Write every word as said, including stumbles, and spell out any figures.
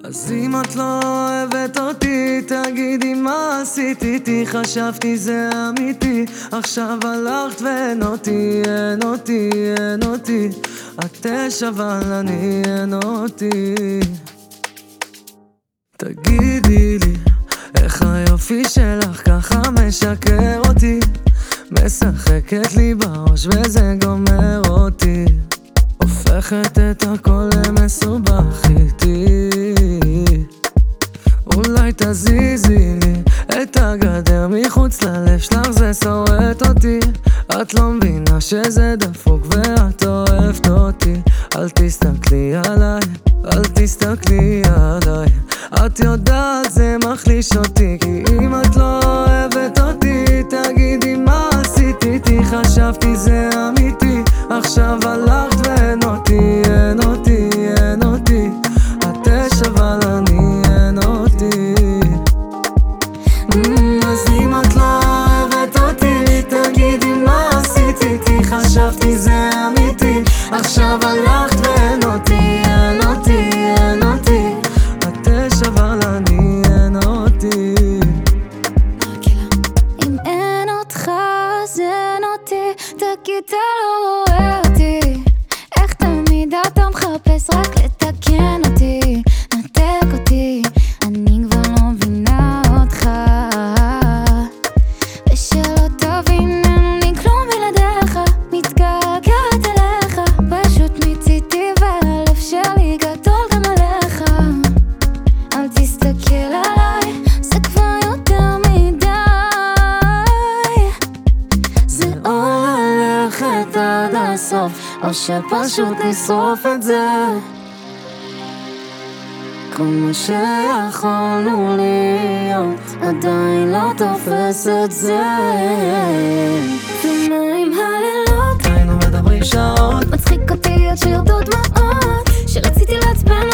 אז אם את לא אוהבת אותי, תגידי מה עשית איתי. חשבתי זה אמיתי, עכשיו הלכת ואין אותי, אין אותי, אין אותי. את אש אבל אני אין אותי. תגידי לי, איך היופי שלך ככה משקר אותי, משחקת לי בראש וזה גומר אותי, הופכת את הכל למסובך איתי. אולי תזיזי לי את הגדר מחוץ ללב שלך, זה שורט אותי. את לא מבינה שזה דפוק ואת אוהבת אותי. אל תסתכלי עליי, אל תסתכלי עליי, את יודעת זה מחליש אותי. כי אם את לא אוהבת אותי, תגידי מה עשית איתי. חשבתי זה אמיתי, עכשיו הלכת ואין אותי, אין אותי, אין אותי. את אש אבל אני אין אותי. אז אם את לא אוהבת אותי, תגידי מה עשית איתי. חשבתי זה אמיתי, עכשיו הלכת ואין אותי, אין אותי, אין אותי. את אש אבל אני אין אותי. אם אין אותך אז אין אותי, תגיד אתה לא רואה אותי. איך תמיד אתה מחפש רק לתקן אותי, נתק אותי, אני כבר לא מבינה אותך. ושלא תבין אין לי כלום בלעדיך, מתגעגעת אליך, פשוט מיציתי והלב שלי גדול גם עליך. אל תסתכל עליי, זה כבר יותר מדי, זה או ללכת עד הסוף או שפשוט לשרוף את זה. כל מה שיכולנו להיות עדיין לא תופס את זה. ומה עם הלילות? היינו מדברים שעות, מצחיק אותי עד שירדו דמעות, שרציתי לעצבן